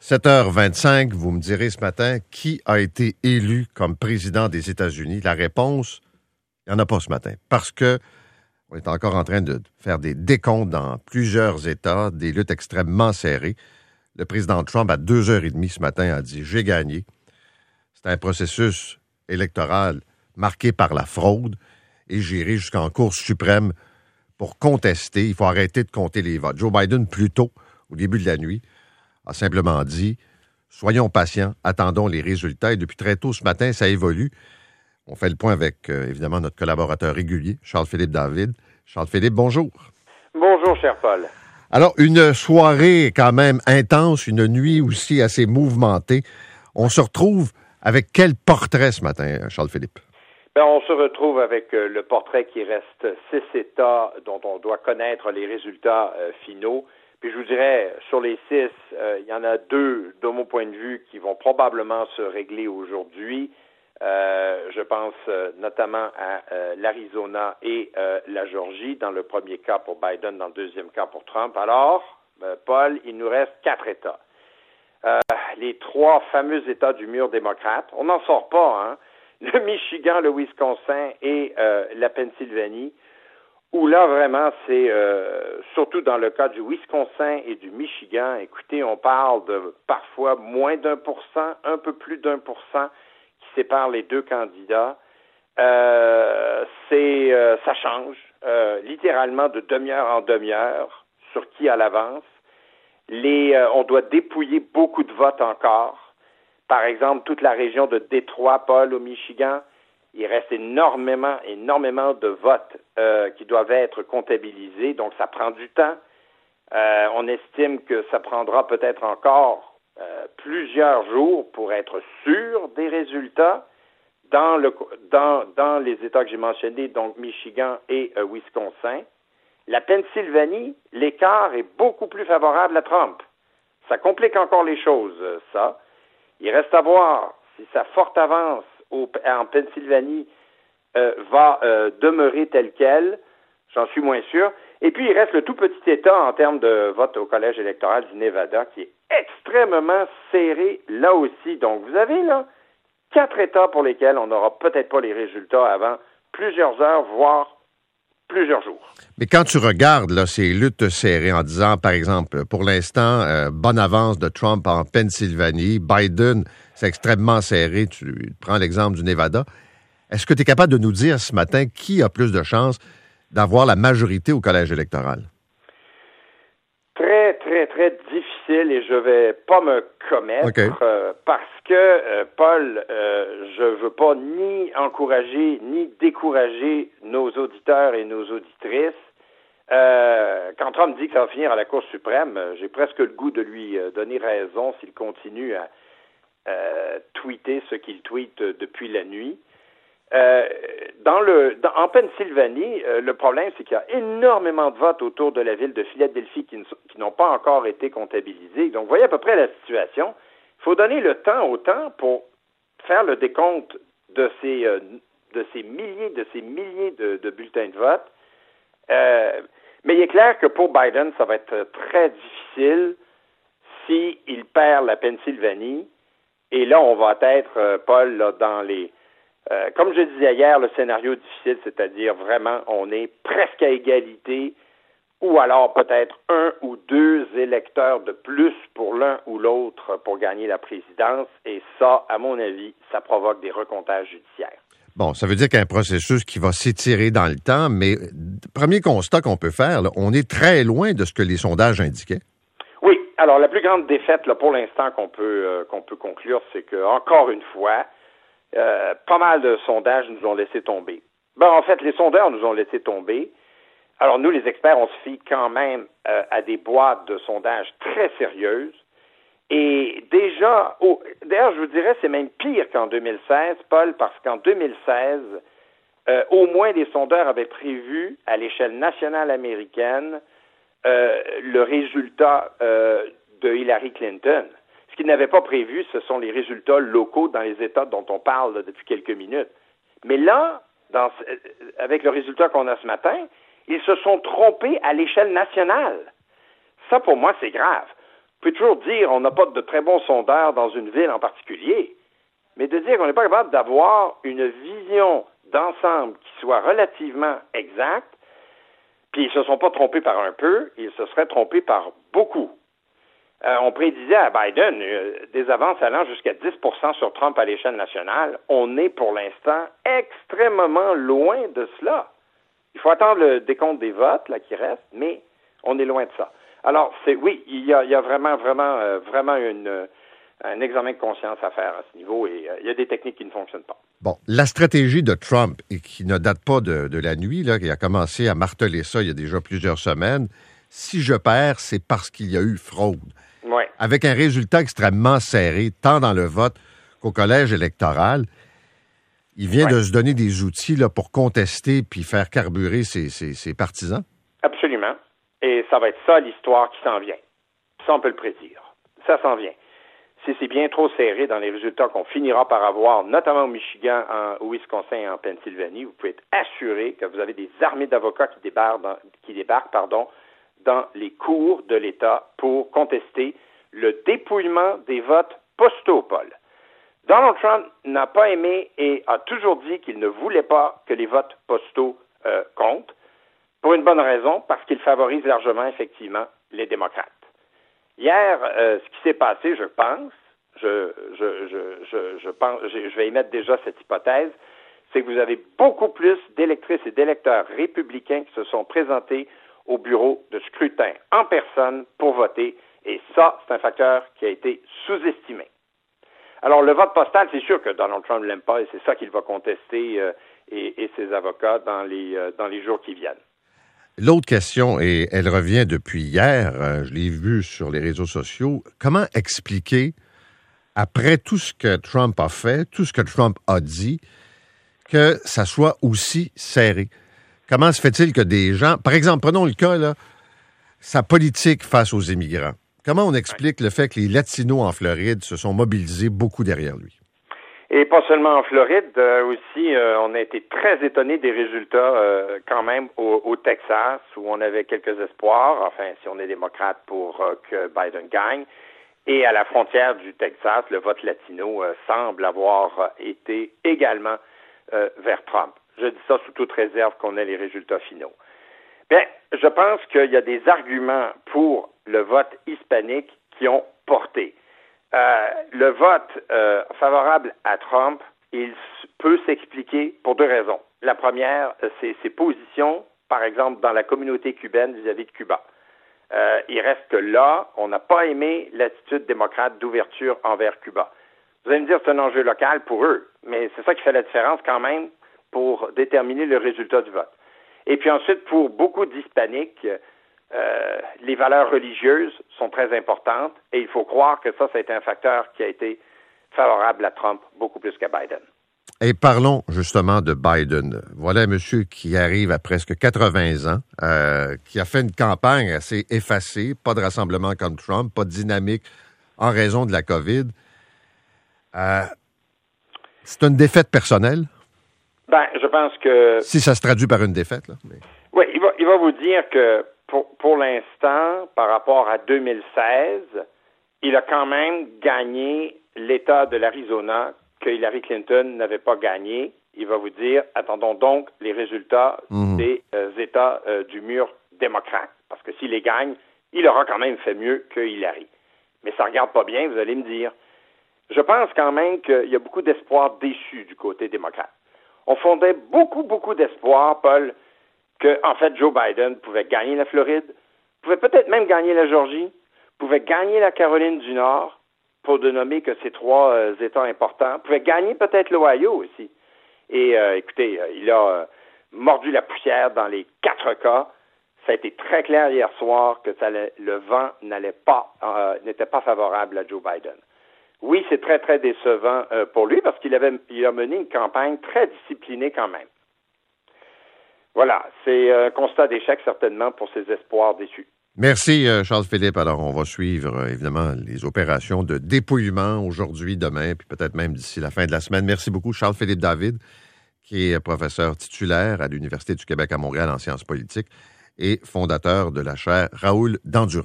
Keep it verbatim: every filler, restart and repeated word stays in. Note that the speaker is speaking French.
sept heures vingt-cinq, vous me direz ce matin, qui a été élu comme président des États-Unis? La réponse, il n'y en a pas ce matin. Parce que on est encore en train de faire des décomptes dans plusieurs États, des luttes extrêmement serrées. Le président Trump, à deux heures trente ce matin, a dit « J'ai gagné ». C'est un processus électoral marqué par la fraude et j'irai jusqu'en Cour suprême pour contester. Il faut arrêter de compter les votes. Joe Biden, plus tôt, au début de la nuit, a simplement dit « Soyons patients, attendons les résultats ». Et depuis très tôt ce matin, ça évolue. On fait le point avec, euh, évidemment, notre collaborateur régulier, Charles-Philippe David. Charles-Philippe, bonjour. Bonjour, cher Paul. Alors, une soirée quand même intense, une nuit aussi assez mouvementée. On se retrouve avec quel portrait ce matin, Charles-Philippe? Ben, on se retrouve avec euh, le portrait qui reste six États dont on doit connaître les résultats euh, finaux. Puis je vous dirais, sur les six, euh, il y en a deux, de mon point de vue, qui vont probablement se régler aujourd'hui. Euh, je pense euh, notamment à euh, l'Arizona et euh, la Georgie, dans le premier cas pour Biden, dans le deuxième cas pour Trump. Alors, euh, Paul, il nous reste quatre États. Euh, les trois fameux États du mur démocrate. On n'en sort pas, hein? Le Michigan, le Wisconsin et euh, la Pennsylvanie, où là, vraiment, c'est, euh, surtout dans le cas du Wisconsin et du Michigan, écoutez, on parle de parfois moins d'un pour cent, un peu plus d'un pour cent qui sépare les deux candidats. Euh, c'est, euh, ça change, euh, littéralement de demi-heure en demi-heure, sur qui a l'avance. Les, euh, on doit dépouiller beaucoup de votes encore. Par exemple, toute la région de Détroit, Paul, au Michigan, il reste énormément, énormément de votes euh, qui doivent être comptabilisés, donc ça prend du temps. Euh, on estime que ça prendra peut-être encore euh, plusieurs jours pour être sûr des résultats dans, le, dans, dans les États que j'ai mentionnés, donc Michigan et euh, Wisconsin. La Pennsylvanie, l'écart est beaucoup plus favorable à Trump. Ça complique encore les choses, ça. Il reste à voir si sa forte avance au, en Pennsylvanie euh, va euh, demeurer telle qu'elle. J'en suis moins sûr. Et puis, il reste le tout petit État en termes de vote au collège électoral du Nevada, qui est extrêmement serré là aussi. Donc, vous avez là quatre États pour lesquels on n'aura peut-être pas les résultats avant plusieurs heures, voire plusieurs jours. Mais quand tu regardes là, ces luttes serrées en disant, par exemple, pour l'instant, euh, bonne avance de Trump en Pennsylvanie, Biden, c'est extrêmement serré, tu prends l'exemple du Nevada. Est-ce que tu es capable de nous dire ce matin qui a plus de chances d'avoir la majorité au collège électoral? Très, très, très difficile et je vais pas me commettre okay. euh, parce que, euh, Paul, euh, je veux pas ni encourager ni décourager nos auditeurs et nos auditrices. Euh, quand Trump dit que ça va finir à la Cour suprême, j'ai presque le goût de lui donner raison s'il continue à euh, tweeter ce qu'il tweete depuis la nuit. Euh, dans le, dans, en Pennsylvanie, euh, le problème, c'est qu'il y a énormément de votes autour de la ville de Philadelphie qui, qui n'ont pas encore été comptabilisés. Donc, vous voyez à peu près la situation. Il faut donner le temps au temps pour faire le décompte de ces, euh, de ces milliers, de ces milliers de, de bulletins de vote. Euh, mais il est clair que pour Biden, ça va être très difficile s'il perd la Pennsylvanie. Et là, on va être, euh, Paul, là, dans les... Euh, comme je disais hier, le scénario difficile, c'est-à-dire vraiment, on est presque à égalité, ou alors peut-être un ou deux électeurs de plus pour l'un ou l'autre pour gagner la présidence, et ça, à mon avis, ça provoque des recomptages judiciaires. Bon, ça veut dire qu'il y a un processus qui va s'étirer dans le temps, mais premier constat qu'on peut faire, là, on est très loin de ce que les sondages indiquaient. Oui, alors la plus grande défaite, là, pour l'instant, qu'on peut, euh, qu'on peut conclure, c'est que, encore une fois, Euh, pas mal de sondages nous ont laissé tomber. Ben, en fait, les sondeurs nous ont laissé tomber. Alors, nous, les experts, on se fie quand même euh, à des boîtes de sondages très sérieuses. Et déjà, oh, d'ailleurs, je vous dirais, c'est même pire qu'en deux mille seize, Paul, parce qu'en deux mille seize, euh, au moins des sondeurs avaient prévu, à l'échelle nationale américaine, euh, le résultat euh, de Hillary Clinton. Ce qu'ils n'avaient pas prévu, ce sont les résultats locaux dans les États dont on parle là, depuis quelques minutes. Mais là, dans, avec le résultat qu'on a ce matin, ils se sont trompés à l'échelle nationale. Ça, pour moi, c'est grave. pouvez toujours dire on n'a pas de très bons sondeurs dans une ville en particulier, mais de dire qu'on n'est pas capable d'avoir une vision d'ensemble qui soit relativement exacte, puis ils ne se sont pas trompés par un peu, ils se seraient trompés par beaucoup. Euh, on prédisait à Biden euh, des avances allant jusqu'à dix pour cent sur Trump à l'échelle nationale. On est pour l'instant extrêmement loin de cela. Il faut attendre le décompte des votes là, qui reste, mais on est loin de ça. Alors, c'est oui, il y a, il y a vraiment, vraiment, euh, vraiment une, un examen de conscience à faire à ce niveau et euh, il y a des techniques qui ne fonctionnent pas. Bon, la stratégie de Trump, et qui ne date pas de, de la nuit, là, qui a commencé à marteler ça il y a déjà plusieurs semaines, si je perds, c'est parce qu'il y a eu fraude. Ouais. Avec un résultat extrêmement serré, tant dans le vote qu'au collège électoral. Il vient ouais. de se donner des outils là, pour contester puis faire carburer ses, ses, ses partisans? Absolument. Et ça va être ça l'histoire qui s'en vient. Ça, on peut le prédire. Ça s'en vient. Si c'est bien trop serré dans les résultats qu'on finira par avoir, notamment au Michigan, en, au Wisconsin et en Pennsylvanie, vous pouvez être assuré que vous avez des armées d'avocats qui débarquent, dans, qui débarquent pardon, dans les cours de l'État pour contester le dépouillement des votes postaux, Paul. Donald Trump n'a pas aimé et a toujours dit qu'il ne voulait pas que les votes postaux euh, comptent, pour une bonne raison, parce qu'il favorise largement, effectivement, les démocrates. Hier, euh, ce qui s'est passé, je pense, je, je, je, je, je pense, je, je vais émettre déjà cette hypothèse, c'est que vous avez beaucoup plus d'électrices et d'électeurs républicains qui se sont présentés au bureau de scrutin en personne pour voter, et ça, c'est un facteur qui a été sous-estimé. Alors, le vote postal, c'est sûr que Donald Trump ne l'aime pas, et c'est ça qu'il va contester euh, et, et ses avocats dans les, euh, dans les jours qui viennent. L'autre question, et elle revient depuis hier, euh, je l'ai vu sur les réseaux sociaux, comment expliquer, après tout ce que Trump a fait, tout ce que Trump a dit, que ça soit aussi serré? Comment se fait-il que des gens, par exemple, prenons le cas, là, sa politique face aux immigrants. Comment on explique le fait que les Latinos en Floride se sont mobilisés beaucoup derrière lui? Et pas seulement en Floride, euh, aussi, euh, on a été très étonnés des résultats euh, quand même au, au Texas, où on avait quelques espoirs, enfin, si on est démocrate, pour euh, que Biden gagne. Et à la frontière du Texas, le vote latino euh, semble avoir euh, été également euh, vers Trump. Je dis ça sous toute réserve qu'on ait les résultats finaux. Bien, je pense qu'il y a des arguments pour le vote hispanique qui ont porté. Euh, le vote euh, favorable à Trump, il peut s'expliquer pour deux raisons. La première, c'est ses positions, par exemple, dans la communauté cubaine vis-à-vis de Cuba. Euh, il reste que là, on n'a pas aimé l'attitude démocrate d'ouverture envers Cuba. Vous allez me dire que c'est un enjeu local pour eux, mais c'est ça qui fait la différence quand même pour déterminer le résultat du vote. Et puis ensuite, pour beaucoup d'Hispaniques, euh, les valeurs religieuses sont très importantes et il faut croire que ça, ça a été un facteur qui a été favorable à Trump beaucoup plus qu'à Biden. Et parlons justement de Biden. Voilà un monsieur qui arrive à presque quatre-vingts ans, euh, qui a fait une campagne assez effacée, pas de rassemblement comme Trump, pas de dynamique en raison de la COVID. Euh, c'est une défaite personnelle? Ben, je pense que... Si ça se traduit par une défaite, là. Mais... Oui, il va, il va vous dire que pour, pour l'instant, par rapport à deux mille seize, il a quand même gagné l'État de l'Arizona que Hillary Clinton n'avait pas gagné. Il va vous dire, attendons donc les résultats mmh. des euh, États euh, du mur démocrate. Parce que s'il les gagne, il aura quand même fait mieux que Hillary. Mais ça ne regarde pas bien, vous allez me dire. Je pense quand même qu'il y a beaucoup d'espoir déçu du côté démocrate. On fondait beaucoup, beaucoup d'espoir, Paul, que, en fait, Joe Biden pouvait gagner la Floride, pouvait peut-être même gagner la Georgie, pouvait gagner la Caroline du Nord, pour ne nommer que ces trois euh, États importants, pouvait gagner peut-être l'Ohio aussi. Et, euh, écoutez, euh, il a euh, mordu la poussière dans les quatre cas. Ça a été très clair hier soir que ça allait, le vent n'allait pas, euh, n'était pas favorable à Joe Biden. Oui, c'est très, très décevant euh, pour lui parce qu'il avait, il a mené une campagne très disciplinée quand même. Voilà, c'est un constat d'échec certainement pour ses espoirs déçus. Merci, Charles-Philippe. Alors, on va suivre, évidemment, les opérations de dépouillement aujourd'hui, demain, puis peut-être même d'ici la fin de la semaine. Merci beaucoup, Charles-Philippe David, qui est professeur titulaire à l'Université du Québec à Montréal en sciences politiques et fondateur de la chaire Raoul Dandurand.